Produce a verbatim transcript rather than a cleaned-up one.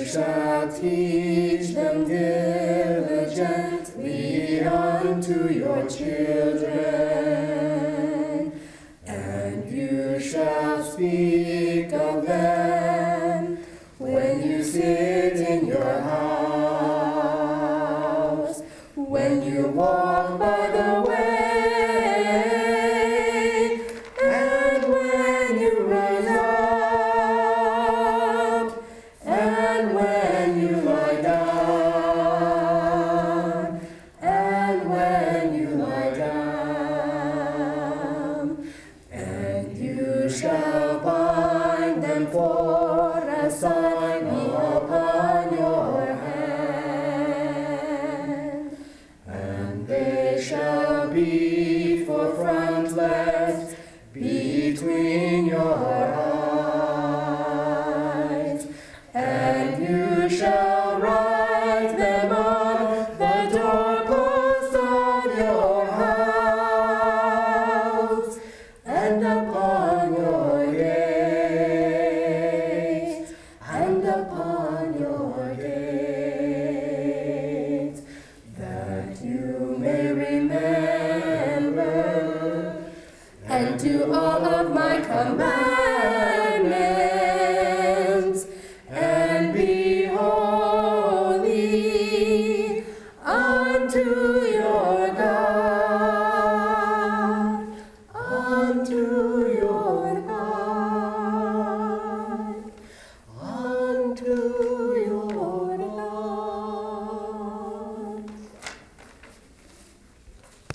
shall teach them diligently unto your children, and you shall speak of them when you sit in your house, when you walk by the way, and when you rise up, and when you lie down, and when you lie down, and you shall bind them for a sign upon your hand, and they shall be for frontlets between your eyes, and you shall write them on the doorposts of your house and upon your gates, and upon your gates, that you may remember and do all of my commands